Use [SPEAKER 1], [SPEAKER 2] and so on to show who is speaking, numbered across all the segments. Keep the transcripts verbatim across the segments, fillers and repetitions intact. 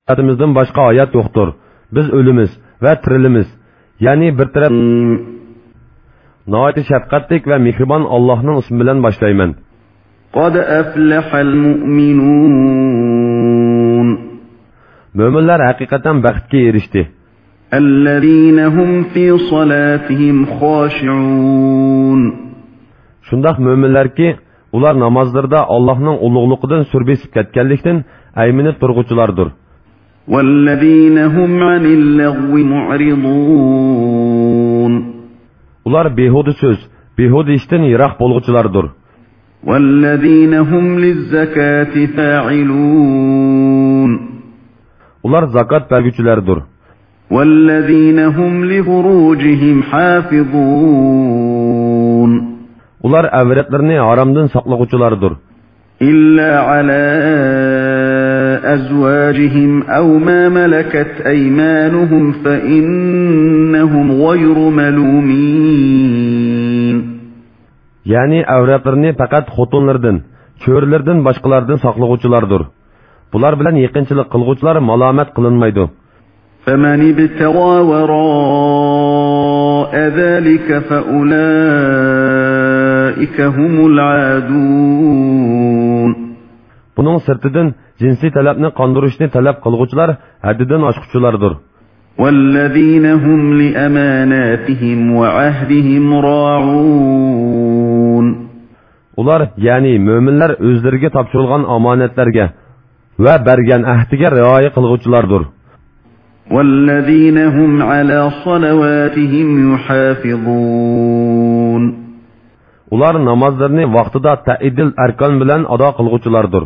[SPEAKER 1] Hayatımızdan başka hayat yoktur. Biz ölümüz ve tirilimiz. Yani bir taraf nəhayət şəfqətlik ve mehriban Allah'ın ismi bilen başlayman.
[SPEAKER 2] قَدْ أَفْلَحَ الْمُؤْمِنُونَ
[SPEAKER 1] Müminler hakikaten bəxtə erişdi.
[SPEAKER 2] الَّذِينَ هُمْ فِي صَلَاتِهِمْ خَاشِعُونَ
[SPEAKER 1] Şundaq müminler ki, ular namazlarda Allah'ın ulug'luqidan sürbesip ketkenlikten ayminib turg'uchilardir.
[SPEAKER 2] وَالَّذِينَ هُمْ عَنِ اللَّغْوِ مُعْرِضُونَ
[SPEAKER 1] Ular behudu söz, behudu işten yirak bolğuchilardir.
[SPEAKER 2] وَالَّذِينَ هُمْ لِلزَّكَاةِ فَاعِلُونَ
[SPEAKER 1] Ular zakat vergüçülerdir.
[SPEAKER 2] وَالَّذِينَ هُمْ لِفُرُوجِهِمْ حَافِظُونَ
[SPEAKER 1] Ular avretlerini haramdan saklagıçılardır.
[SPEAKER 2] إِلَّا عَلَى أَزْوَاجِهِمْ أَوْ مَا مَلَكَتْ أَيْمَانُهُمْ فَإِنَّهُمْ غَيْرُ مَلُومِينَ
[SPEAKER 1] Yani avretlerini fakat xotunlardan, çöğürlerden başkalardan saklagıçılardır. Bular bilen yakınçılık kılgıçlar malamet kılınmaydı.
[SPEAKER 2] فَمَنِ ابْتَغَى وَرَاءَ ذَلِكَ فَأُولَٰئِكَ هُمُ الْعَادُونَ
[SPEAKER 1] Bunun sırtıdan cinsi talepni kandırışını talep kılgıçlar haddidan aşkıçılardır.
[SPEAKER 2] وَالَّذِينَ هُمْ لِأَمَانَاتِهِمْ وَعَهْدِهِمْ رَاعُونَ
[SPEAKER 1] Ular yani müminler özlerine tapşırılgan amanetlerge ve bergen ahdige riaya kılgıçılardır.
[SPEAKER 2] وَالَّذِينَ هُمْ عَلَى صَلَوَاتِهِمْ يُحَافِظُونَ
[SPEAKER 1] Ular namazlarını vaktida ta'idil erkan bilen ada kılgıçılardır.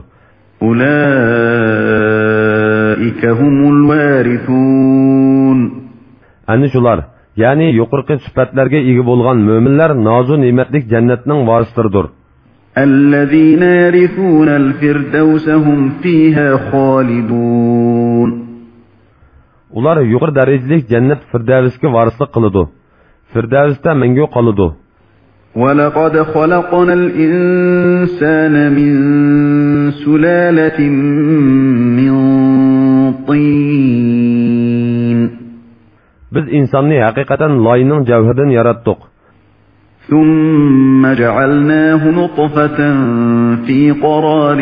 [SPEAKER 2] أُولَٰئِكَ هُمُ الْوَارِثُونَ
[SPEAKER 1] Ani şular, yani yuqorqi süpetlerge igi bolgan müminler nazu nimetlik cennetinin varislarıdır.
[SPEAKER 2] الَّذِينَ يَرِثُونَ الْفِرْدَوْسَ هُمْ فِيهَا خَالِدُونَ
[SPEAKER 1] Ular yuqur derecelik cennet firdevs'ke varislik kılıdı. Firdevs'te mengü kalıdı.
[SPEAKER 2] وَلَقَدْ خَلَقْنَا الْإِنسَانَ مِنْ سُلَالَةٍ مِنْ طِينٍ
[SPEAKER 1] Biz insanı hakikaten layının cevherden yarattık.
[SPEAKER 2] ثُمَّ جَعَلْنَاهُ نُطْفَةً فِي قَرَارٍ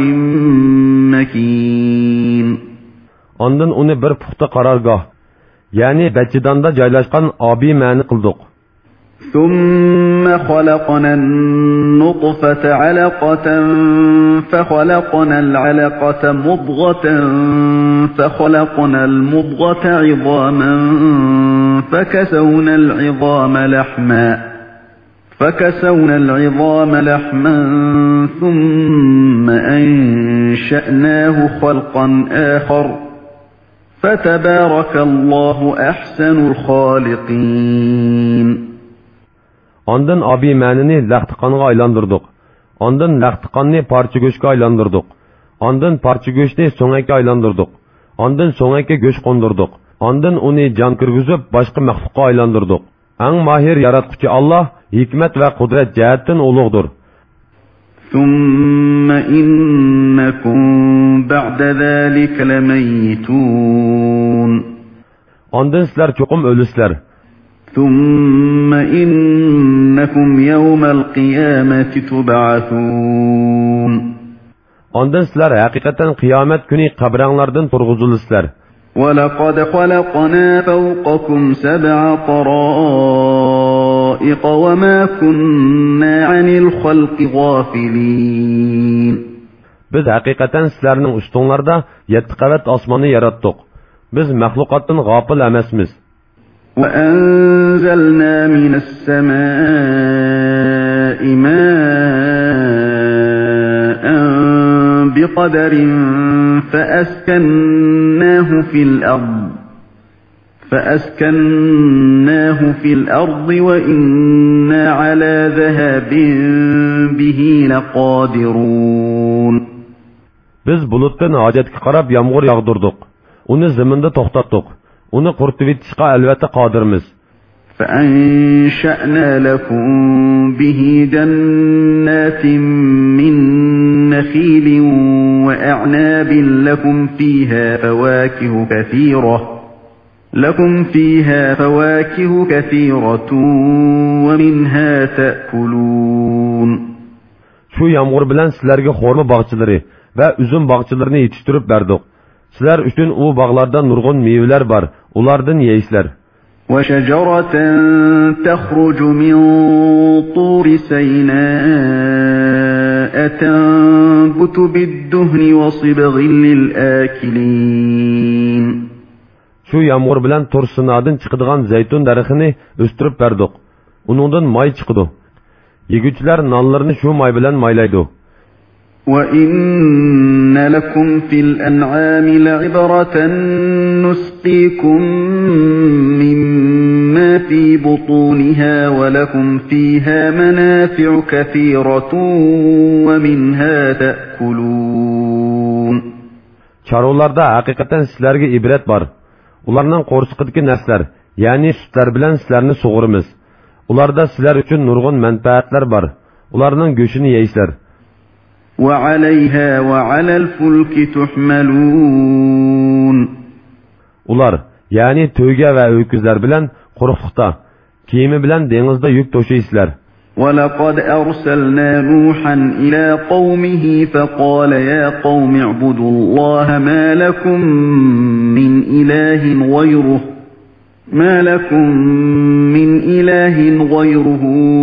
[SPEAKER 2] مَكِينٍ
[SPEAKER 1] Ondan onu bir puxta qarargah, yani beçidanda caylaşkan abi məni qıldık.
[SPEAKER 2] ثُمَّ خَلَقْنَا النُّطْفَةَ عَلَقَةً فَخَلَقْنَا الْعَلَقَةَ مُضْغَةً فَخَلَقْنَا الْمُضْغَةَ عِظَامًا فَكَسَوْنَا الْعِظَامَ لَحْمًا فَكَسَوْنَا الْعِظَامَ لَحْمًا ثُمَّ أَنشَأْنَاهُ خَلْقًا آخَرَ فَتَبَارَكَ اللَّهُ أَحْسَنُ الْخَالِقِينَ
[SPEAKER 1] Ondan abi mənini laxtiqanğa aylandırdık. Ondan laxtiqanni parça göşke aylandırdık. Ondan parça göşni so'ngakka aylandırdık. Ondan so'ngakka göş qondurdık. Ondan onu can kirgizib başqa maxluqqa aylandırdık. Eng mahir yaratquchi Allah hikmet ve kudret cihetten ulug'dur.
[SPEAKER 2] ثُمَّ إِنَّكُمْ بَعْدَ ذَلِكَ لَمَيِّتُونَ
[SPEAKER 1] Ondan sizler çokum ölüsler.
[SPEAKER 2] ثُمَّ إِنَّكُمْ يَوْمَ الْقِيَامَةِ تُبْعَثُونَ
[SPEAKER 1] Ondan sizler hakikaten kıyamet günü kabranglardan turguzulurlar.
[SPEAKER 2] وَلَقَدْ خَلَقْنَا فَوْقَكُمْ سَبْعَ طَرَائِقَ وَمَا كُنَّا عَنِ الْخَلْقِ غَافِلِينَ
[SPEAKER 1] Biz hakikaten sizlerinin üstünlerde yetti qavat osmonni yarattık. Biz mahlukattan gafil emasmiz.
[SPEAKER 2] وَأَنزَلْنَا مِنَ السَّمَاءِ مَاءً بِقَدَرٍ فَأَسْكَنَّاهُ فِي الْأَرْضِ فَأَسْكَنَّاهُ فِي الْأَرْضِ وَإِنَّا عَلَى ذَهَابٍ بِهِ لَقَادِرُونَ
[SPEAKER 1] Biz bulutdan hacetki qarab yağmur yağdırdık. Onu ziminde toxtattık. Onu qurtib etishqa albatta qodirmiz.
[SPEAKER 2] فأنشأنا لكم به جنات من نخيل وأعناب لكم فيها فواكه كثيرة لكم فيها فواكه كثيرة ومنها تأكلون.
[SPEAKER 1] Şu yağmur bilen sizlerge xorma bağçıları ve üzüm bağçılarını yetiştirip verdik. Sizler üçün o bağlarda nurgun meyveler var. Ulardan yeysizler.
[SPEAKER 2] وَشَجَرَةً تَخْرُجُ مِنْ طُورِ سَيْنَاءَ تَنْبُتُ بِالدُّهْنِ وَصِبْغٍ لِلْآكِلِينَ.
[SPEAKER 1] Şu yağmur bilen Tur Sina'dan çıkıdığan zeytun darıxını östürüp verdik. Onundan may çıkıdı. Yegüçler nallarını şu may bilen maylaydı.
[SPEAKER 2] وَإِنَّ لَكُمْ فِي الْأَنْعَامِ لَعِبْرَةً نُسْقِيكُم مِّمَّا فِي بُطُونِهَا وَلَكُمْ فِيهَا مَنَافِعُ كَثِيرَةٌ وَمِنْهَا تَأْكُلُونَ.
[SPEAKER 1] Çarollarda hakikaten sizlerge ibret var. Ularning qo'rsiqidagi narsalar, ya'ni sutlar bilan sizlarni sug'urimiz. Ularda sizlar uchun nurg'un manfaatlar bor. Ularning go'shini yeysizlar.
[SPEAKER 2] وَعَلَيْهَا وَعَلَى الْفُلْكِ تُحْمَلُونَ.
[SPEAKER 1] Ular, ya'ni to'yga va o'kizlar bilan quruqliqda, kiyimi bilan dengizda yuk to'shaysizlar.
[SPEAKER 2] وَلَقَدْ أَرْسَلْنَا نُوحًا إِلَى قَوْمِهِ فَقَالَ يَا قَوْمِ اعْبُدُوا اللَّهَ مَا لَكُمْ مِنْ إِلَٰهٍ غَيْرُهُ مَا لَكُمْ مِنْ إِلَٰهٍ غَيْرُهُ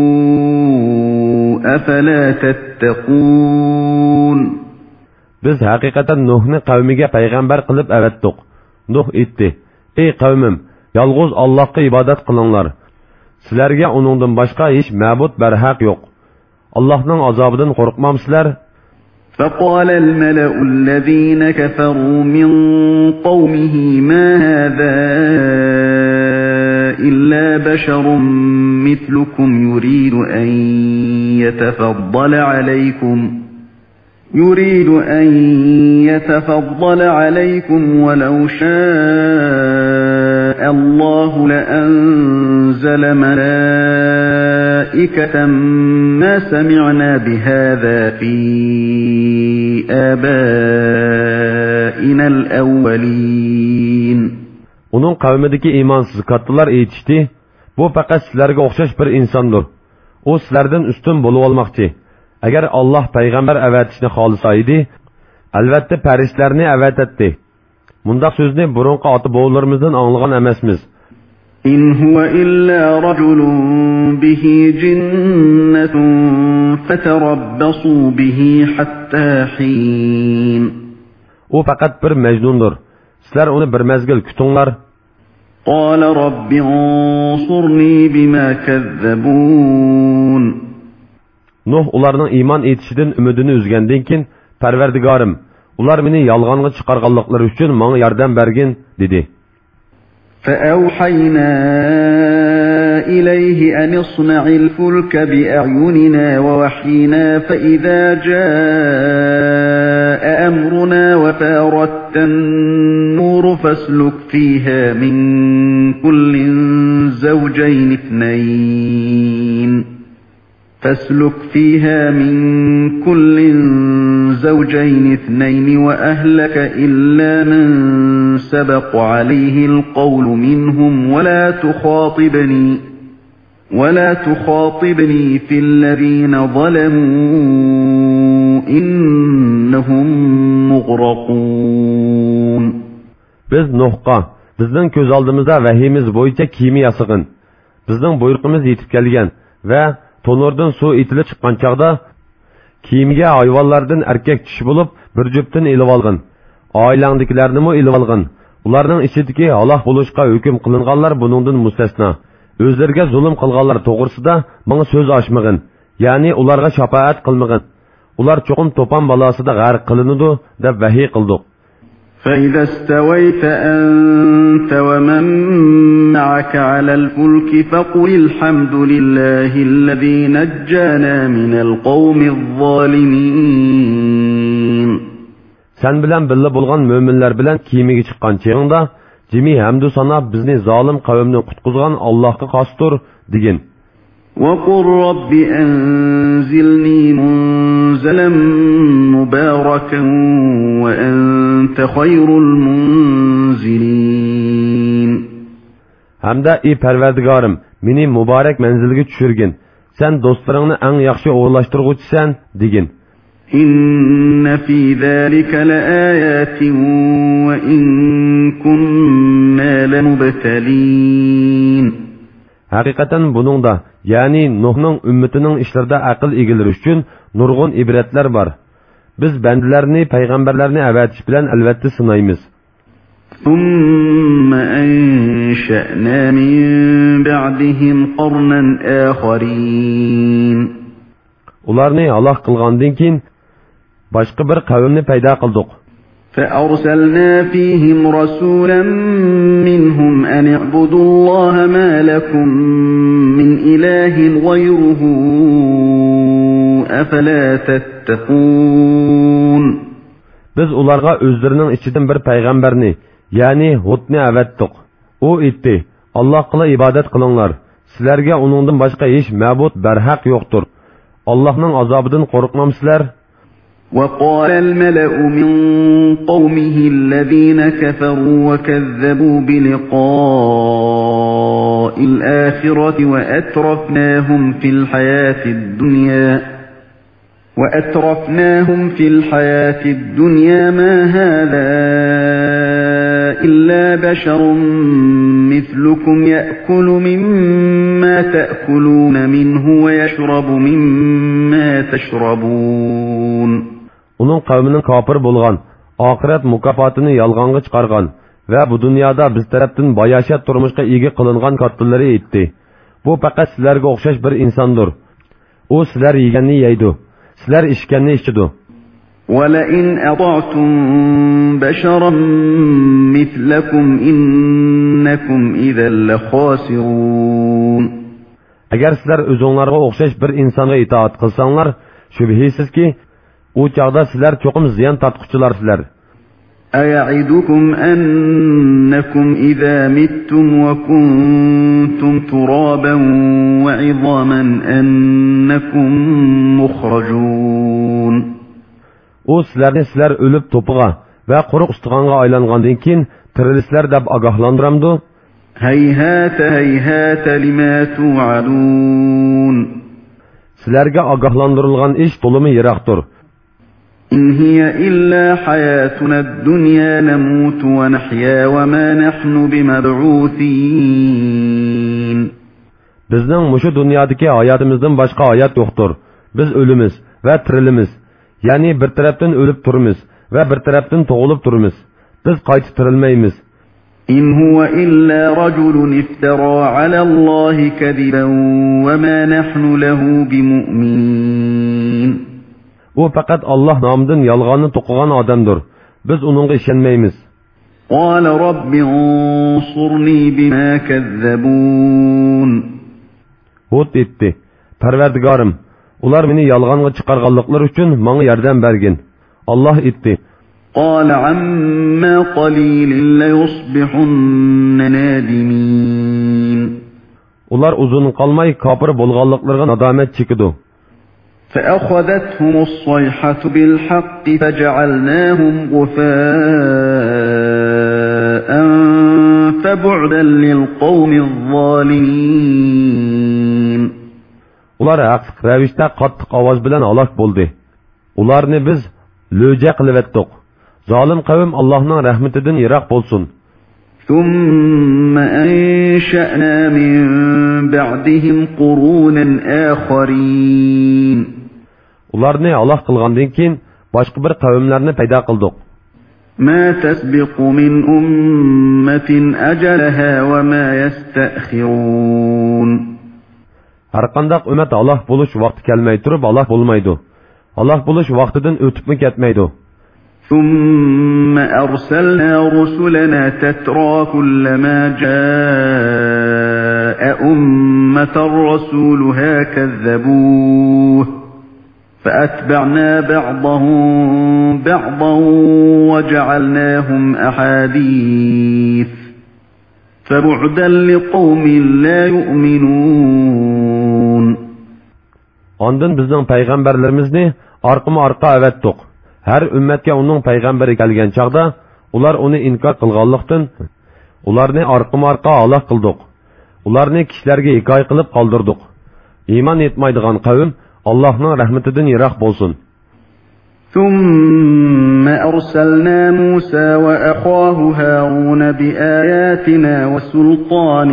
[SPEAKER 2] أَفَلَا تَتَّقُونَ.
[SPEAKER 1] Biz haqiqatan Nuhni qavmiga payg'ambar qilib avatdik. Nuh aytdi: "Ey qavmim, yolg'iz Allohga ibodat qilinglar. Sizlarga uningdan boshqa hech ma'bud barhaq yo'q. Allohning azobidan qo'rqmamsizlar?"
[SPEAKER 2] فقال الملأ الذين كفروا من قومه ما هذا إلا بشر مثلكم يريد أن يتفضل عليكم يريد أن يتفضل عليكم ولو شاء الله لأنزل ملائكة ما سمعنا بهذا في آبائنا الأولين.
[SPEAKER 1] Onun qavmidagi imansız kattalar aytishdi: "Bu faqat sizlarga o'xshash bir insondir. O sizlardan ustun bo'lib olmoqchi. Agar Alloh payg'ambar avatishni xohlasa edi, albatta farishtalarni avatadi." Mundaq so'zni burunqi ota-bovlarimizdan anglagan emasmiz.
[SPEAKER 2] إن هو إلا رجل به جنة فتربصوا به حتى حين.
[SPEAKER 1] O faqat bir majnundur. Sizlar uni bir mezgil kutinglar.
[SPEAKER 2] قال رب انصرني بما كذبون.
[SPEAKER 1] Nuh ularning iymon etishidan umidini uzgandan keyin Parvardigorim, ular meni yolg'onga chiqarganliklari uchun menga yordam bergin dedi.
[SPEAKER 2] فأوحينا إليه أن اصنع الفلك بأعيننا ووحينا فإذا جاء أمرنا وفارت النور فاسلك فيها من كل زوجين اثنين فاسلك فيها من كل زوجين اثنين وأهلك إلا من سبق عليه القول منهم ولا تخاطبني ولا تخاطبني في الذين ظلموا إنهم مغرقون.
[SPEAKER 1] Biz Nuhqa, bizning ko'z oldimizda vahiyimiz bo'yicha kiyimi yasig'in. Bizning buyruqimiz yetib kelgan va to'nurdan suv etilib chiqqan chaqda kiyimiga hayvonlardan erkak kishi bo'lib bir juftini ilib olgin. Oilangdagilarni mo ilib olgin. Ularning ichidagi halok bo'lishga hukm qilinganlar buningdan mustasno. O'zlariga zulm qilganlar to'g'risida menga so'z ochmag'in, ya'ni ularga shafaat qilmag'in. Ular cho'qim to'pon balosida g'arq qilinadi deb vahiy qildik.
[SPEAKER 2] فإذا استويت أنت ومن معك على الفلك فقل الحمد لله الذي نجانا من القوم الظالمين.
[SPEAKER 1] Sen bilen billa bulgan müminler bilen kiyimiga chiqqan cheg'ingda Jimi hamdu sana bizni zolim qavmni qutqizgan Allohga xosdir degin.
[SPEAKER 2] وَقُلْ رَبِّ أَنزِلْنِي مُنزَلًا مُبَارَكًا وَأَنْتَ خَيْرُ الْمُنزِلِينَ.
[SPEAKER 1] Hamda ey Parvardigorim, meni muborak manzilga tushirgin. Sen do'stlaringni eng yaxshi o'g'irlashtirguvchisan degin.
[SPEAKER 2] إِنَّ فِي ذَلِكَ لَآيَاتٍ وَإِن كُنَّا لَمُبْتَلِينَ.
[SPEAKER 1] Haqiqatan buningda, ya'ni Nuhning ummatining ishlarida aql egiliri uchun nurg'un ibratlar bor. Biz bandalarni, payg'ambarlarni avatish bilan albatta sinaymiz.
[SPEAKER 2] ثُمَّ أَنشَأْنَا مِن بَعْدِهِمْ قَرْنًا آخَرِينَ.
[SPEAKER 1] Ularni halok qilgandan keyin boshqa bir qavmni paydo qildik.
[SPEAKER 2] فَأَرْسَلْنَا فِيهِمْ رَسُولًا مِّنْهُمْ أَنِ اعْبُدُوا اللَّهَ مَا لَكُمْ مِنْ إِلَٰهٍ غَيْرُهُ أَفَلَا تَتَّقُونَ.
[SPEAKER 1] Biz ularga o'zlarining ichidan bir payg'ambarni, ya'ni Hudni avatdik. U aytdi: Allohga ibodat qilinglar. Sizlarga uningdan boshqa hech ma'bud barhaq yo'qdir. Allohning azobidan qo'rqmamsizlar?
[SPEAKER 2] وقال الملأ من قومه الذين كفروا وكذبوا بلقاء الآخرة وأترفناهم في الحياة الدنيا وأترفناهم في الحياة الدنيا ما هذا إلا بشر مثلكم يأكل مما تأكلون منه ويشرب مما تشربون.
[SPEAKER 1] Onun qavminin kafir bo'lgan, oxirat mukofotini yolg'onga chiqargan va bu dunyoda biz tarafdan bayashat turmushga ega qilingan kattallari aytdi. Bu faqat sizlarga o'xshash bir insondir. U sizlar yeganni yeydi, sizlar ichganni ichidi.
[SPEAKER 2] وَلَئِنْ أَطَعْتُمْ بَشَرًا مِثْلَكُمْ إِنَّكُمْ إِذًا لَخَاسِرُونَ.
[SPEAKER 1] Agar sizlar o'zingizlarga o'xshash bir insonga itoat qilsanglar, shubhisizki u chaqda sizlar cho'qim ziyon tortquchilarsizlar.
[SPEAKER 2] أَيَعِدُكُمْ أَنَّكُمْ إِذَا مِتُّمْ وَكُنْتُمْ تُرَابًا وَعِظَامًا أَنَّكُمْ مُخْرَجُونَ. O sizlarni sizlar ölüp topuğa ve quruq ustiğanga aylangandan keyin tirilisizlar deb agahlandıramdı. Heyhate heyhate lima tu'adun.
[SPEAKER 1] Sizlarga agahlandırılgan iş tolumu yiraqdır.
[SPEAKER 2] İn hiye illa hayatunad dunya namutu ve nahya ve ma nahnu bimab'uthin.
[SPEAKER 1] Bizning mushu dunyodagi hayotimizdan boshqa hayot yo'qdir. Biz o'limiz va tirilimiz. Ya'ni bir tarafdan o'lib turimiz va bir tarafdan tug'ilib turimiz. Biz qayta tirilmaymiz.
[SPEAKER 2] İn huwa illa rajulun iftara alallahi kadiban ve ma nahnu lahu bimu'minin.
[SPEAKER 1] O faqat Alloh nomidan yolg'onni to'qigan odamdir. Biz uningga ishonmaymiz.
[SPEAKER 2] Qala robbi unsurni bima kazzabun.
[SPEAKER 1] Hud etdi: Parvardigorim, ular meni yolg'onga chiqarganliklari uchun menga yordam bergin. Alloh etdi:
[SPEAKER 2] Qala amma qalilin la yusbihunna nadimin.
[SPEAKER 1] Ular uzun qolmay kafir bo'lganliklariga nadomat chekidi.
[SPEAKER 2] فأخذتهم الصيحة بالحق فجعلناهم غثاء فبعدا للقوم الظالمين.
[SPEAKER 1] Ular haqliq ravishda qattiq ovoz bilan halok bo'ldi. Ularni biz lo'ja qilib etdik. Zolim qavm Allohning rahmatidan yiroq bo'lsin.
[SPEAKER 2] ثم أنشأنا من بعدهم قرونا آخرين. Ularni halok qilgandan keyin boshqa bir qavmlarni paydo qildik. ما تسبق من أمة أجلها وما يستأخرون.
[SPEAKER 1] Har qanday ummat halok bo'lish vaqti kelmay turib halok bo'lmaydi. Halok bo'lish vaqtidan o'tibmi ketmaydi.
[SPEAKER 2] ثم أرسلنا رسلنا تترى كلما جاء أمة رسولها كذبوه فأتبعنا بعضهم بعضا وجعلناهم أحاديث فَبُعْدًا لِقَوْمٍ لَا يُؤْمِنُونَ.
[SPEAKER 1] Ondan bizning payg'ambarlarimizni orqama-orqa avatdiq. Har ummatga uning payg'ambari kelgan chaqda ular uni inkor qilganlikdan ularni orqama-orqa halok qildik. Ularni kishilarga hikoya qilib qoldirdik. Iymon etmaydigan qavm Allohning rahmatidan yiroq bo'lsin.
[SPEAKER 2] ثم أرسلنا موسى وأخاه هارون بآياتنا وسلطان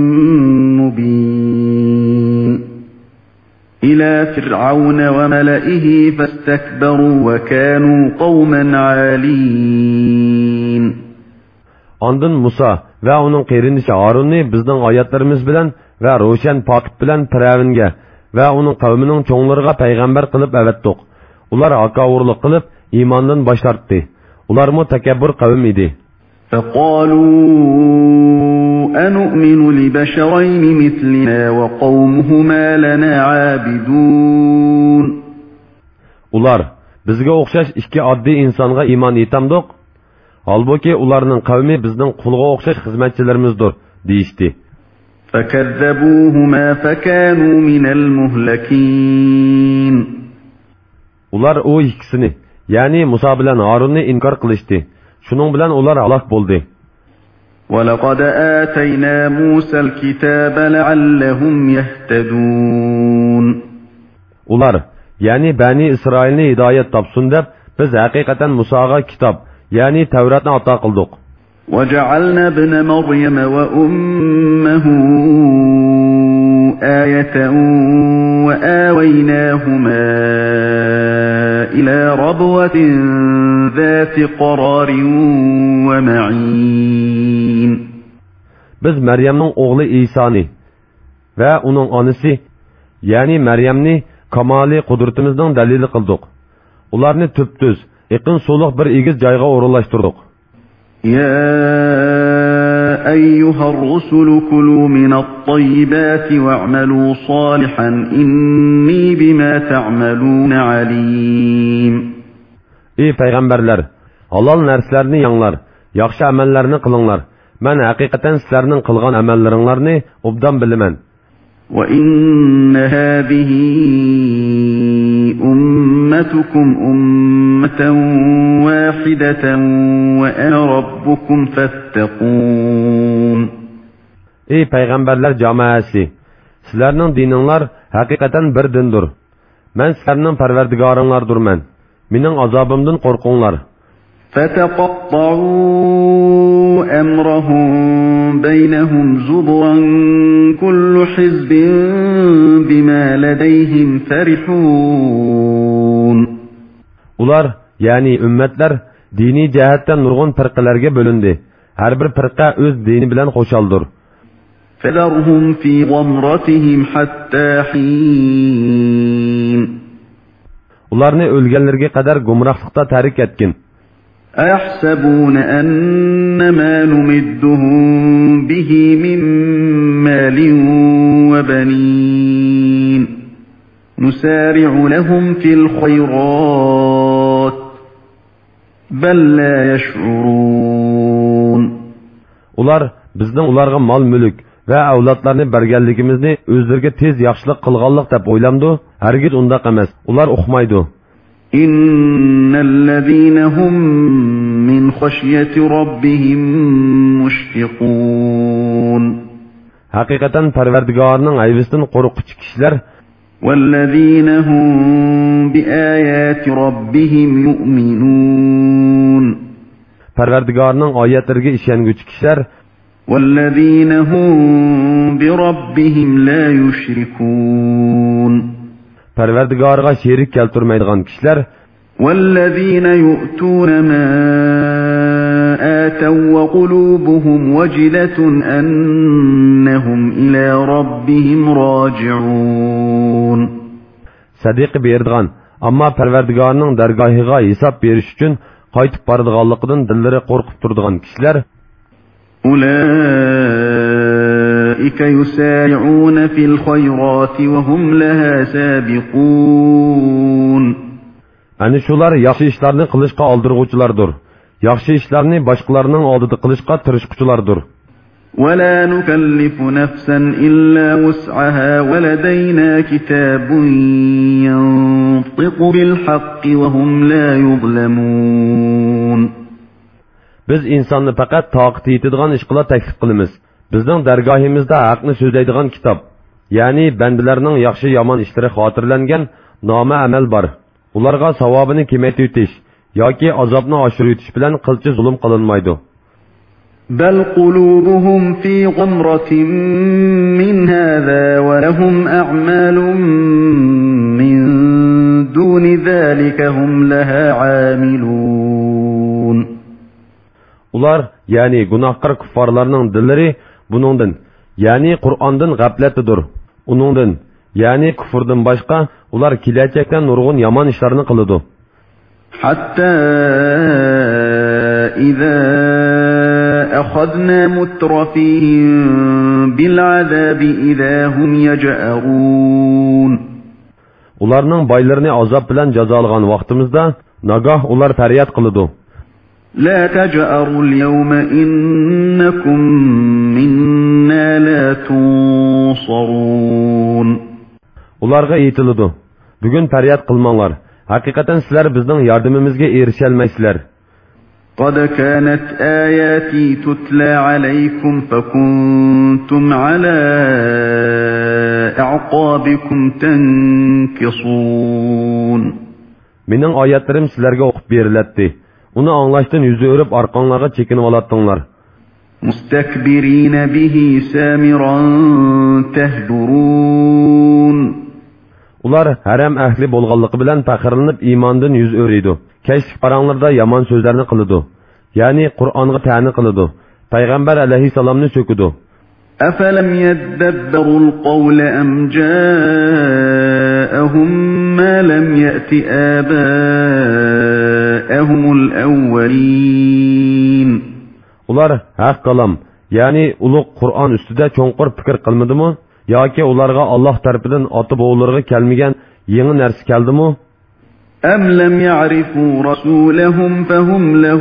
[SPEAKER 2] مبين إلى فرعون وملئه فاستكبروا وكانوا قوما عالين.
[SPEAKER 1] Ondan Musa ve onun qeyrinişi Harunni bizning oyatlarimiz bilan ve ro'shan pokit bilan Firavunga ve onun qavmining cho'nglarga payg'ambar qilib avatdiq. Ular hakavurlik qilib iymondan bosh tortdi. Ular mu takabbur qavm edi.
[SPEAKER 2] فقالوا أنؤمن لبشرين مثلنا وقومهما لنا عابدون.
[SPEAKER 1] Ular bizga o'xshash ikki oddiy insonga iymon etamdiq. Halbuki ularning qavmi bizning qulga o'xshash xizmatchilarimizdir deyishdi.
[SPEAKER 2] فكذبوهما فكانوا من المهلكين.
[SPEAKER 1] Ular o ikkisini, ya'ni Musa bilan Harunni inkor qilishdi. Shuning bilan ular halok bo'ldi.
[SPEAKER 2] وَلَقَدْ آتَيْنَا مُوسَى الْكِتَابَ لَعَلَّهُمْ يَهْتَدُونَ.
[SPEAKER 1] Ular, ya'ni Bani İsrailni hidoyat topsin deb biz haqiqatan Musaga kitob, ya'ni Tavratni ato qildik.
[SPEAKER 2] وَجَعَلْنَا ابْنَ مَرْيَمَ وَأُمَّهُ آيَةً وَآوَيْنَاهُمَا إِلَى رَبْوَةٍ ذَاتِ قَرَارٍ وَمَعِينٍ.
[SPEAKER 1] Biz Meryem'nin oğlu İsa'ni ve onun anısı, yani Meryem'ni kamali kudretimizden delili kıldık. Ularını tüptüz, yakın soluk bir igiz cayga orunlaştırdık.
[SPEAKER 2] يا أيها الرسل كلوا من الطيبات واعملوا صالحا إني بما تعملون عليم.
[SPEAKER 1] Ey peygamberler, halal nerslerini yanlar, yaxşı amellerini kılınlar. Ben hakikaten sizlerinin kılgan amellerini obdan bilimen.
[SPEAKER 2] وَإِنَّ هَذِهِ أُمَّتُكُمْ أُمَّةً وَاحِدَةً وَأَنَا رَبُّكُمْ فَاتَّقُونَ.
[SPEAKER 1] Ey peygamberler cemaati, sizlerinin dininler hakikaten bir dindir. Ben sizlerinin perverdigarınlardır men. Minin azabımdan korkunlar.
[SPEAKER 2] فَتَقَطَّعُوا أَمْرَهُمْ بَيْنَهُمْ زُبُرًا كُلُّ حِزْبٍ بِمَا لَدَيْهِمْ فَرِحُونَ.
[SPEAKER 1] Ular, yani ümmetler, dini cihetten nurgun firqalarga bölündü. Her bir firqa öz dini bilen hoşaldır.
[SPEAKER 2] فَذَرْهُمْ فِي غَمْرَتِهِمْ حَتَّى حِينٍ.
[SPEAKER 1] Ularni ölgenlerge kadar gumrahlıkta tahrik etkin.
[SPEAKER 2] أَيَحْسَبُونَ أَنَّمَا نُمِدُّهُمْ بِهِ مِنْ مَالٍ وَبَنِينَ نُسَارِعُ لَهُمْ فِي الْخَيْرَاتِ بَلْ لَا يَشْعُرُونَ.
[SPEAKER 1] Ular bizning ularga mal mülk ve avlatlarını bergenligimizni özlerge tez yaxşılık kılganlık dep oylamdı. Hergiz undaq emas. Ular uqmaydı.
[SPEAKER 2] İnnellezîne hum min haşyeti rabbihim muşfikûn.
[SPEAKER 1] Hakikaten Perverdigarının ayvisinden korkuçu kişiler
[SPEAKER 2] vellezîne hum bi âyâti rabbihim yu'minûn.
[SPEAKER 1] Perverdigarının ayetlerine işengüç kişiler
[SPEAKER 2] وَالَّذ۪ينَ هُمْ بِرَبِّهِمْ لَا يُشْرِكُونَ.
[SPEAKER 1] Perverdigarıga şerik keltirmeydiğin kişiler
[SPEAKER 2] وَالَّذ۪ينَ يُؤْتُونَ مَا آتَوْا وَقُلُوبُهُمْ وَجِلَةٌ أَنَّهُمْ إِلَى رَبِّهِمْ رَاجِعُونَ.
[SPEAKER 1] Sadiqi berdiğin ama Perverdigarının dergahıga hesap veriş için qaytıp barıdığanlıqdan dilleri korkup durduğun kişiler
[SPEAKER 2] أولئك يسارعون في الخيرات وهم لها سابقون.
[SPEAKER 1] Ani şular yaxşı işlerini kılışqa aldırğuculardır. Yaxşı işlerini başqalarının aldığı kılışqa tırışqıcılardır.
[SPEAKER 2] ولا نكلف نفسا إلا وسعها ولدينا كتاب ينطق بالحق وهم لا يظلمون.
[SPEAKER 1] Biz insonni faqat taqat yetadigan ish qila taklif qilamiz. Bizning dargohimizda haqni so'zlaydigan kitob, ya'ni bandalarning yaxshi yomon ishlari xotirlangan noma amal bor. Ularga savobini kamaytirish yoki azobni oshiritish bilan qilchi zulm qilinmaydi.
[SPEAKER 2] بل قلوبهم في غمرة من هذا ولهم أعمال من دون ذلك هم لها عاملون.
[SPEAKER 1] Ular, yani günahkar kuffarlarning dillari buningdan, yani Qur'ondan g'aflatlidir. Uningdan, yani kufrdan boshqa ular kelajakdan nurg'un yomon ishlarni qiladi.
[SPEAKER 2] Hatta idza akhadna mutrafihim bil azabi idza hum yaj'arun.
[SPEAKER 1] Ularning boylarini azob bilan jazolagan vaqtimizda nagah ular faryod qiladi.
[SPEAKER 2] لا تجأروا اليوم إنكم منا لا تنصرون.
[SPEAKER 1] Ularga aytiladi. Bugun faryod qilmanglar. Haqiqatan sizlar bizning yordamimizga erisha olmaysizlar.
[SPEAKER 2] قد كانت آياتي تتلى عليكم فكنتم على أعقابكم تنكصون.
[SPEAKER 1] Mening oyatlarim sizlarga o'qib beriladi. Uni anglashdan yüzü örüp arqanlarga çekinip alatdыңlar.
[SPEAKER 2] Mustakbirina bihi samiran tahdurun.
[SPEAKER 1] Ular haram ahli bolğanlığı bilen faxırlanıp imandan yüz örüydü. Keşlik paranlarda yaman sözlerini kılıdı. Yani Kur'an'ı ta'ni kılıdı. Peygamber aleyhisselamını söküdü.
[SPEAKER 2] أفلم يدبروا القول أم جاءهم ما لم يأت آباءهم الأولين.
[SPEAKER 1] Ular haq kalam, yani ulug' Qur'on ustida cho'nqur fikr qilmadimi yoki ularga Alloh tarafidan ota bobolarga kelmagan yangi narsa keldimi?
[SPEAKER 2] أم لم يعرفوا رسولهم فهم له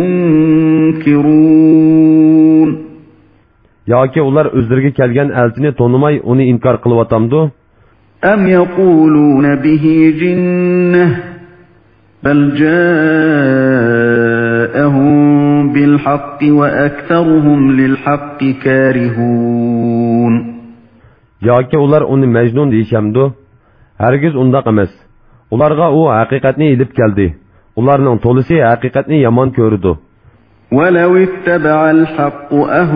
[SPEAKER 2] منكرون.
[SPEAKER 1] yoki ular o'zlariga kelgan elchini tonimay uni inkor qilyaptamdi?
[SPEAKER 2] Am yaquluna bihi jinnah bal ja'ahum bil haqqi wa aktharuhum lil haqqi karihun.
[SPEAKER 1] yoki ular uni majnun deyishamdi? Hargiz undaq emas. Ularga u haqiqatni ilib keldi. Ularning to'lisi haqiqatni yomon ko'rdi.
[SPEAKER 2] ولو اتبع الحق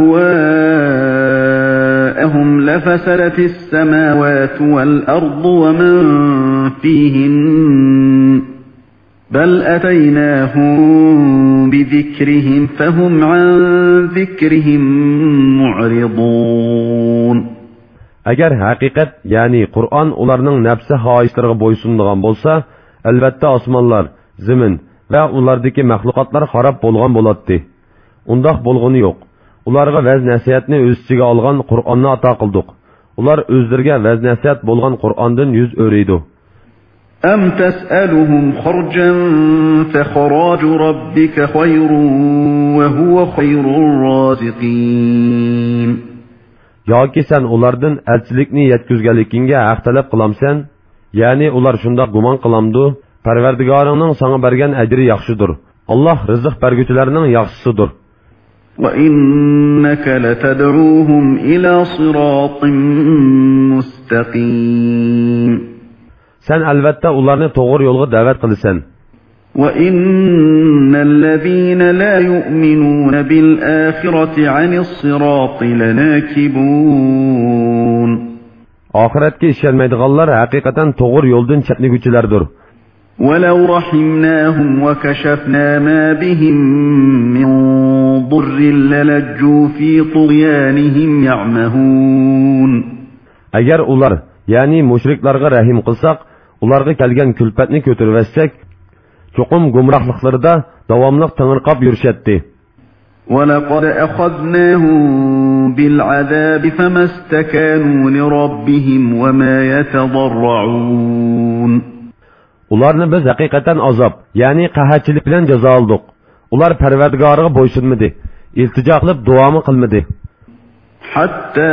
[SPEAKER 2] أهواءهم لفسدت السماوات والأرض ومن فيهن بل أتيناهم بذكرهم فهم عن ذكرهم معرضون.
[SPEAKER 1] Agar haqiqat, yani Qur'on ularning nafsi xohishlariga bo'ysunadigan bo'lsa, albatta osmonlar, zamin va ulardagi mahluqotlar xarob bo'lgan bo'ladi. Undaq bo'lg'ini yo'q. Ularga vaz nasihatni o'z ichiga olgan Qur'onni ato qildik. Ular o'zlariga vaz nasihat bo'lgan Qur'ondan yuz o'riydi.
[SPEAKER 2] Am tas'aluhum kharjan fa kharaju robbika khayrun wa huwa khayrur raziqin.
[SPEAKER 1] Yoki sen ulardan elchilikni yetkazganligingga haq talab qilamsan, ya'ni ular shunda gumon qilamdi, Parvardigoringning sana bergan ajri yaxshidir. Alloh rizq berguvchilarning yaxshisidir.
[SPEAKER 2] Wa innaka latad'uuhum ila siratin mustaqim.
[SPEAKER 1] Sen albatta ularni to'g'ri yo'lga da'vat qilasan.
[SPEAKER 2] Wa innal ladhina la yu'minuna bil akhirati 'anis sirati lanakibun.
[SPEAKER 1] Oxiratga ishonmaydiganlar haqiqatan to'g'ri yo'ldan chetniguvchilardir.
[SPEAKER 2] ولو رحمناهم وكشفنا ما بهم من ضر للجوا في طغيانهم يعمهون.
[SPEAKER 1] Agar ular, yani mushriklarga rahim qilsak, ularga kelgan kulfatni ko'tarib cho'qim gumrohliklarida davomli tangirqab yurishadi.
[SPEAKER 2] ولقد أخذناهم بالعذاب فما استكانوا لربهم وما يتضرعون.
[SPEAKER 1] Ularni biz haqiqatan azob, ya'ni qahatchilik bilan jazo oldik. Ular Parvardigoriga bo'ysunmadi, iltijo qilib duomi qilmadi.
[SPEAKER 2] حتى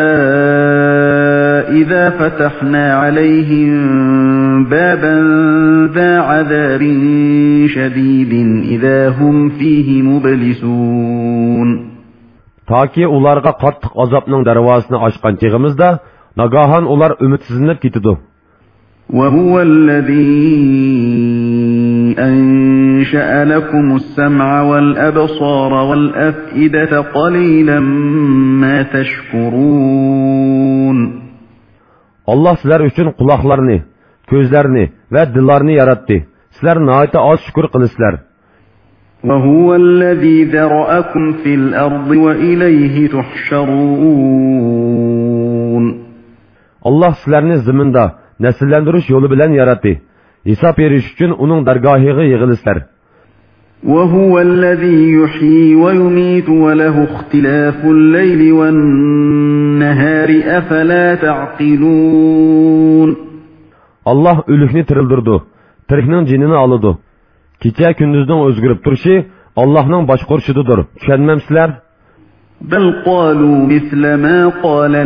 [SPEAKER 2] إذا فتحنا عليهم بابا ذا عذاب شديد إذا هم فيه مبلسون.
[SPEAKER 1] Taki ularga qattiq azobning darvozasini ochgan chig'imizda nagahan ular umidsizinib ketdi.
[SPEAKER 2] وهو الذي أنشأ لكم السمع والأبصار والأفئدة قليلا ما تشكرون.
[SPEAKER 1] Allah sizlar uchun quloqlarni, ko'zlarni va dillarni yaratdi. Sizlar nihoyat oz shukr qilasizlar.
[SPEAKER 2] وهو الذي ذرأكم في الأرض وإليه تحشرون.
[SPEAKER 1] Allah sizlarni zaminda nesillendirish yo'li bilan yaratdi. Hisob berish uchun uning dargohiga yig'ilisizlar.
[SPEAKER 2] وهو الذي يحيي ويميت وله اختلاف الليل والنهار أفلا تعقلون.
[SPEAKER 1] Allah ölükni tirildirdi, tirikning jinini aldı. Kecha kunduzning o'zgarib turishi Allohning boshqarishidir. Tushunmamsizlar?
[SPEAKER 2] بل قالوا مثل ما قال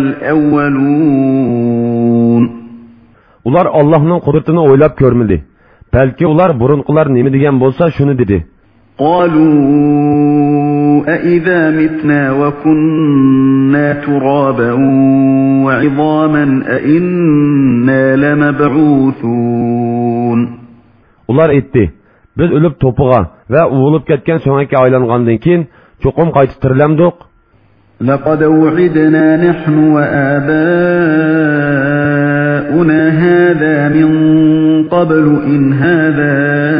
[SPEAKER 2] الأولون.
[SPEAKER 1] Ular Allohning qudratini o'ylab ko'rmadi. Balki ular burunqilar nima degan bo'lsa shuni dedi.
[SPEAKER 2] قالوا أإذا متنا وكنا ترابا وعظاما أإنا لمبعوثون.
[SPEAKER 1] Ular aytdi: Biz o'lib to'piga va uvilib ketgan so'ngaki aylangandan keyin cho'qim qaytib tirilamdik.
[SPEAKER 2] لقد وعدنا نحن وآباؤنا هذا من قبل إن هذا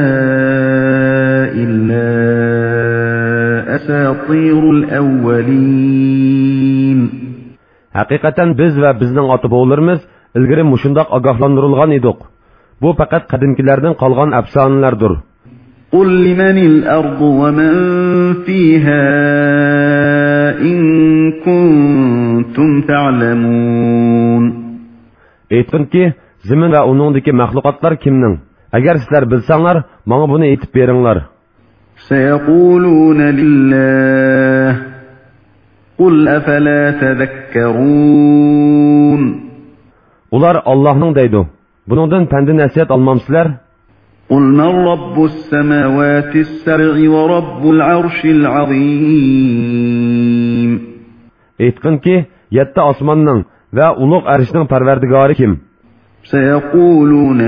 [SPEAKER 2] إلا أساطير الأولين.
[SPEAKER 1] Haqiqatan biz va bizning ota-bobolarimiz ilgari mushundaq ogohlantirilgan edik. Bu faqat qadimkilardan qolgan afsonalardir.
[SPEAKER 2] قل لمن الأرض ومن فيها إن كنتم تعلمون.
[SPEAKER 1] Aytqin ki, zamin va uningdagi mahluqotlar kimning? Agar sizlar bilsanglar, menga buni aytib beringlar.
[SPEAKER 2] سيقولون لله قل أفلا تذكرون.
[SPEAKER 1] Ular Allohning deydi. Buningdan pandi nasihat olmamsizlar?
[SPEAKER 2] قل من رب السماوات السبع ورب العرش العظيم.
[SPEAKER 1] Aytqin ki, yetti osmonning va ulug' arshning parvardigori kim?
[SPEAKER 2] سيقولون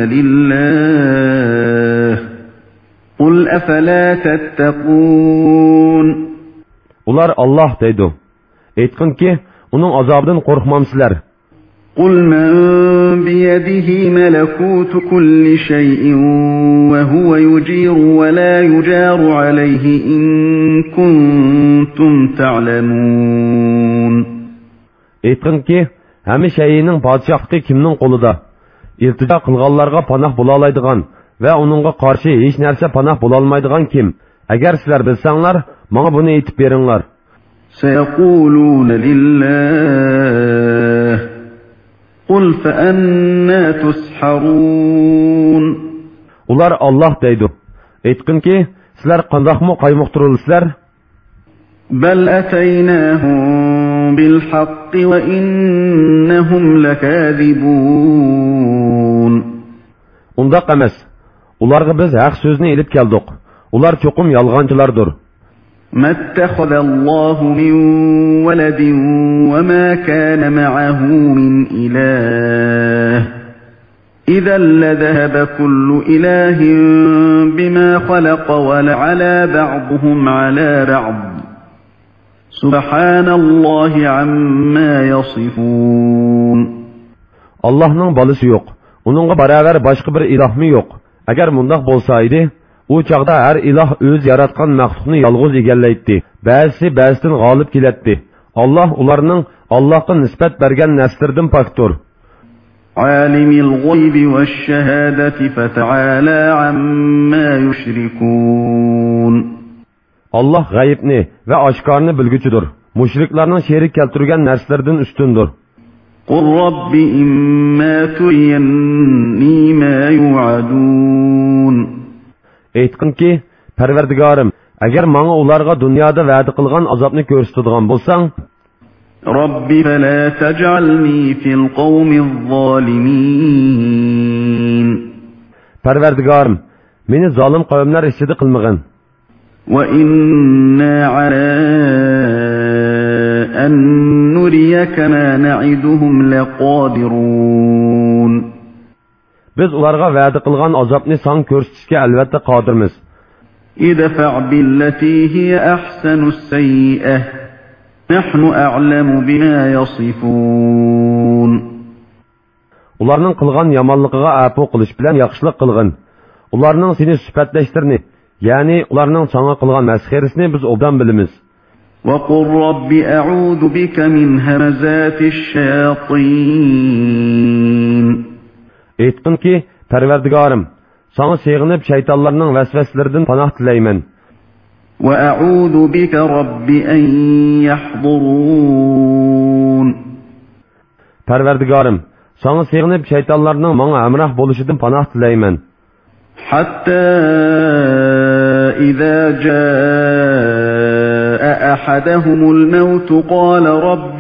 [SPEAKER 2] لله قل أفلا تتقون.
[SPEAKER 1] Ular Allah deydi. Aytqin ki, uning azobidan qo'rqmamsizlar?
[SPEAKER 2] قل من بيده ملكوت كل شيء وهو يجير ولا يجار عليه إن كنتم تعلمون.
[SPEAKER 1] Aytqin ki, hamma shayning podshohligi kimning qo'lida? İltijo qilganlarga panoh bo'la oladigan va uningga qarshi hech narsa panoh bo'la olmaydigan kim? Agar sizlar bilsanglar, menga buni aytib beringlar.
[SPEAKER 2] سيقولون لله قل فأنا تسحرون.
[SPEAKER 1] Ular Allah deydi. Aytqin ki, sizlar qandoqmi qaymoqtirilsizlar?
[SPEAKER 2] بل أتيناهم بالحق وإنهم لكاذبون.
[SPEAKER 1] Undaq emas. Ularga biz haq so'zni elib keldik. Ular cho'qim yolg'onchilardir.
[SPEAKER 2] ما اتخذ الله من ولد وما كان معه من إله إذا لذهب كل إله بما خلق ولعلى بعضهم على بعض سبحان الله عما يصفون.
[SPEAKER 1] Allah'ның balısı yok. Onunla beraber başka bir ilahmi yok. Eğer mundaq bolsaydı, u çağda her ilah öz yaratkan məxluqni yalğız egəlləyddi. Bəzi bəzidən qalib kiletdi. Allah ularının Allah'a nisbət bergen nəstirdən paktur.
[SPEAKER 2] Alimil gaybi ve şehadeti feta'ala amma yüşrikun.
[SPEAKER 1] Allah gayibni ve aşkarını bilgücüdür. Müşriklerinin şerik keltürgen nərslərdən üstündür.
[SPEAKER 2] قل رب إما تريني ما يوعدون.
[SPEAKER 1] Aytqin ki, Parvardigorim, agar menga ularga dunyoda va'da qilgan azobni ko'rsatadigan bo'lsang,
[SPEAKER 2] رب فلا تجعلني في القوم الظالمين
[SPEAKER 1] Parvardigorim, meni zolim qavmlar ichida qilmag'in.
[SPEAKER 2] وإنا على أن نريك ما نعدهم لقادرون
[SPEAKER 1] Biz ularga va'da qilgan azobni san ko'rsatishga albatta qodirmiz.
[SPEAKER 2] ادفع بالتي هي أحسن السيئة نحن أعلم بما يصفون
[SPEAKER 1] Ularning qilgan yomonligiga afu qilish bilan yaxshilik qilgin. Ularning seni sifatlashtirini, ya'ni ularning sana qilgan masxirisini biz obdan bilamiz.
[SPEAKER 2] وقل رب أعوذ بك من همزات الشياطين
[SPEAKER 1] Aytqinki, Parvardigorim, sana sığınıp şeytanlarning vasvasalaridan panoh tilayman.
[SPEAKER 2] وأعوذ بك رب أن يحضرون
[SPEAKER 1] Parvardigorim, sana sığınıp şeytanlarning menga amroh bo'lishidan panoh tilayman.
[SPEAKER 2] حتى إذا جاء أحدهم الموت قال رب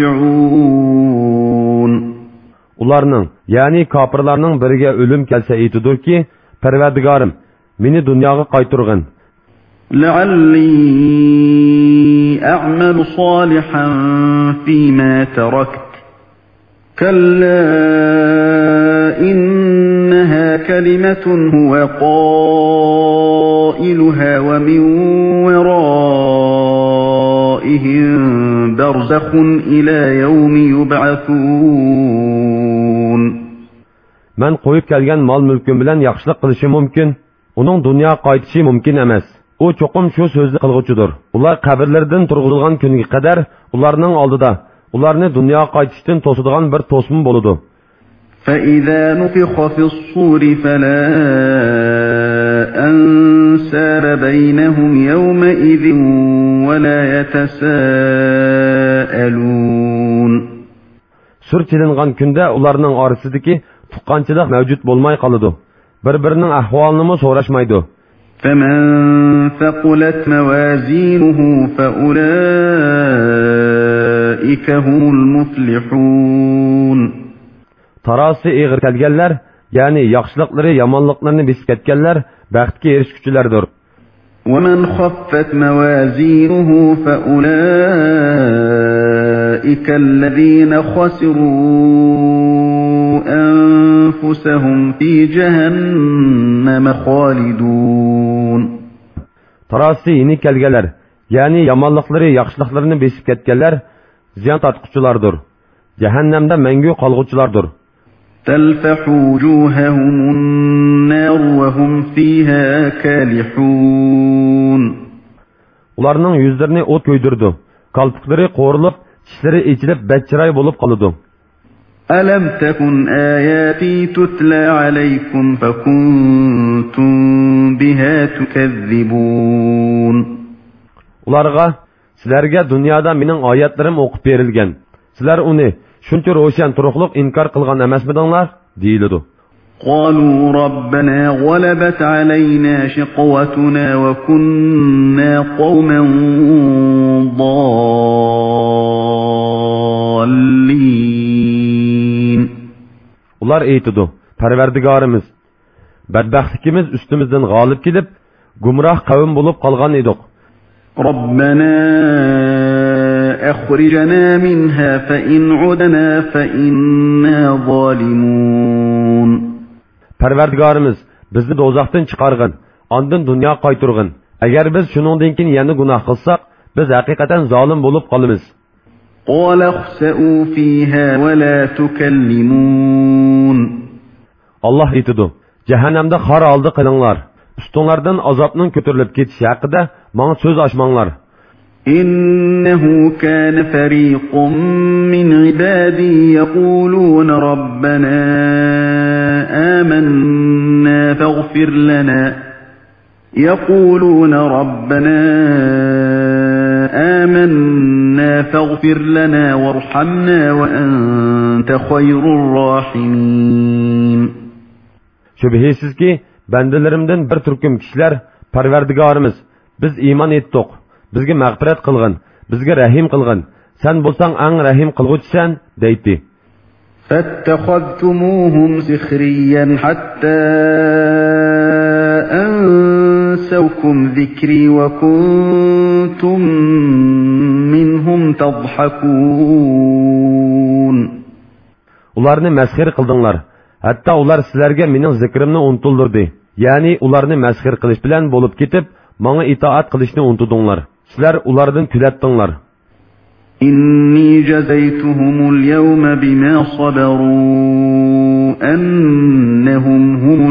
[SPEAKER 2] ارجعون
[SPEAKER 1] Ularning, ya'ni kofirlarning biriga o'lim kelsa aytidirki, Parvardigorim, meni dunyoga qaytargin.
[SPEAKER 2] لعلي أعمل صالحا فيما تركت كلا إنها كلمة هو قائلها ومن ورائهم برزخ إلى يوم يبعثون
[SPEAKER 1] Men qo'yib kelgan mol mulkim bilan yaxshilik qilishi mumkin, uning dunyoga qaytishi mumkin emas. U cho'qim shu so'zni qilg'uchidir. Ular qabrlaridan turg'izilgan kunga qadar ularning oldida ularni dunyoga qaytishdan to'sadigan bir to'smin bo'ladi.
[SPEAKER 2] فإذا نفخ في الصور فلا أنساب بينهم يومئذ ولا يتساءلون
[SPEAKER 1] Sur chilingan kunda ularning orasidagi tuqqanchilik mavjud bo'lmay qoladi. Bir-birining ahvolini so'rashmaydi.
[SPEAKER 2] فمن ثقلت موازينه فأولئك هم المفلحون
[SPEAKER 1] Tarası eg'ir kelganlar, ya'ni yaxshiliklari yomonliklarini besib ketganlar baxtga erishguchilardir.
[SPEAKER 2] ومن خفت موازينه فأولئك الذين خسروا أنفسهم في جهنم خالدون
[SPEAKER 1] Tarası yeni kelganlar, ya'ni yomonliklari yaxshiliklarini besib ketganlar ziyon tortquchilardir. Cehennemde mengu qolg'uchilardir.
[SPEAKER 2] تلفح وجوههم النار وهم فيها كالحون
[SPEAKER 1] Ularning yuzlarini o't ko'ydirdi. Qalpiqlari qo'rilib, tishlari echilib bachchiray bo'lib qoladi.
[SPEAKER 2] ألم تكن آياتي تتلى عليكم فكنتم بها تكذبون
[SPEAKER 1] Ularga sizlarga dunyoda mening oyatlarim o'qib berilgan. Sizlar uni shuncha ro'shan turuqliq inkor qilgan emasmidinglar? deyiladi.
[SPEAKER 2] قالوا ربنا غلبت علينا شقوتنا وكنا قوما ضالين
[SPEAKER 1] Ular aytidi, Parvardigorimiz, badbaxtligimiz ustimizdan g'olib kelib, gumroh qavm bo'lib qolgan edik.
[SPEAKER 2] ربنا أخرجنا منها فإن عدنا فإنا ظالمون
[SPEAKER 1] Parvardigorimiz, bizni do'zaxdan chiqargin, ondan dunyo qaytargin. Agar biz shuningdan keyin yana gunoh qilsak, biz haqiqatan zolim bo'lib qolamiz.
[SPEAKER 2] قال اخسئوا فيها ولا تكلمون
[SPEAKER 1] Allah aytidi, jahannamda xor oldi qilinglar. Ustinglardan azobning ko'tarilib ketishi haqida menga so'z ochmanglar.
[SPEAKER 2] إنه كان فريق من عبادي يقولون ربنا آمنا فاغفر لنا يقولون ربنا آمنا فاغفر لنا وارحمنا وأنت خير الراحمين
[SPEAKER 1] Şübhesiz ki, bendelerimden bir türküm kişiler, Parvardigorimiz, biz iman ettik, bizge mağfiret kılgın, bizge rahim kılgın, Sen bolsang ang rahim qilg'uvchisan, deydi.
[SPEAKER 2] فاتخذتموهم سخريا حتى أنسوكم ذكري وكنتم منهم تضحكون.
[SPEAKER 1] Ularni masxir qildinglar. Hatta ular sizlarga mening zikrimni unutildirdi. Ya'ni ularni masxir qilish bilan bo'lib ketib, menga itoat qilishni unutdinglar. Sizlar ulardan kulatdinglar.
[SPEAKER 2] إني جزيتهم اليوم بما صبروا أنهم هم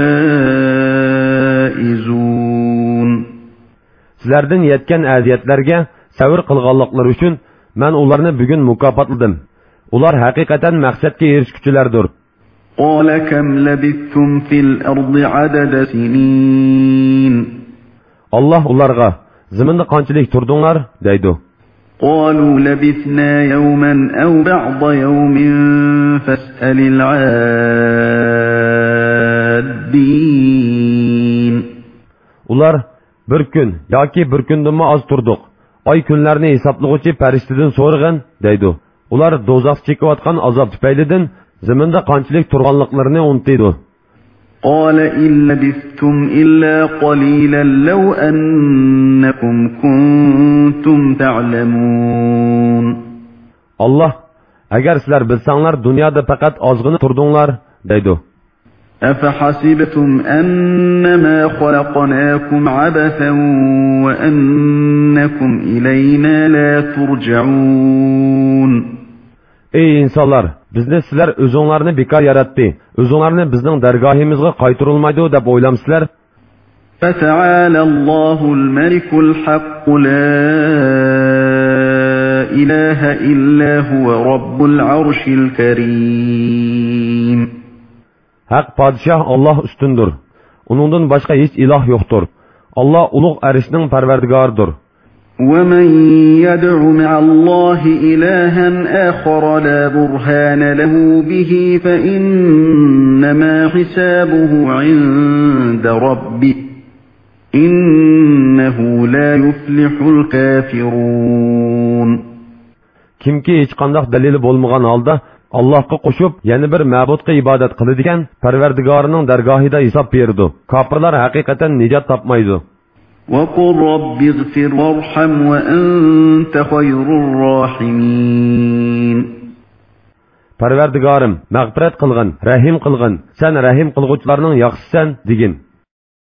[SPEAKER 2] الفائزون.
[SPEAKER 1] Sizlardan yetgan aziyatlarga sabr qilganliklari uchun men ularni bugun mukofotladim. Ular haqiqatan maqsadga erishguchilardir.
[SPEAKER 2] قال كم لبثتم في الأرض عدد سنين.
[SPEAKER 1] Allah ularga zaminda qanchalik turdinglar deydi.
[SPEAKER 2] قالوا لبثنا يوما أو بعض يوم فاسأل العادين.
[SPEAKER 1] Ular bir kun yoki bir kundan az turdik. Ay kunlarni hisoblag'uchi farishtadan so'rag'in deydi. Ular do'zax chekayotgan azob tufaylidan zaminda qanchalik turganliklarini unutdi.
[SPEAKER 2] قال إن لبثتم إلا قليلا لو أنكم كنتم تعلمون.
[SPEAKER 1] Allah, agar sizlar bilsanglar dunyoda faqat ozgina turdinglar deydi.
[SPEAKER 2] أفحسبتم أنما خلقناكم عبثا وأنكم إلينا لا ترجعون.
[SPEAKER 1] Ey insonlar, bizni sizlar o'zinglarni bekor yaratdi, o'zinglarni bizning dargohimizga qaytarilmaydi deb o'ylamsizlar?
[SPEAKER 2] فتعالى الله الملك الحق لا إله إلا هو رب العرش الكريم.
[SPEAKER 1] Haq padişah Allah üstündür. Onundan başka hiç ilah yoktur. Allah ulug' arishning parvardigoridir.
[SPEAKER 2] ومن يدع مع الله إلها آخر لا برهان له به فإنما حسابه عند ربه إنه لا يفلح الكافرون.
[SPEAKER 1] Kimki hech qanday dalili bo'lmagan holda Allohga qo'shib yana bir ma'budga ibodat qiladigan Parvardigorining dargohida hisob berdi. Kofirlar haqiqatan nijot topmaydi.
[SPEAKER 2] وقل رب اغفر وارحم وأنت خير الراحمين.
[SPEAKER 1] Parvardigorim, mag'firat qilgin, rahim qilgin. Sen rahim qilguvchilarning yaxshisisan, degin.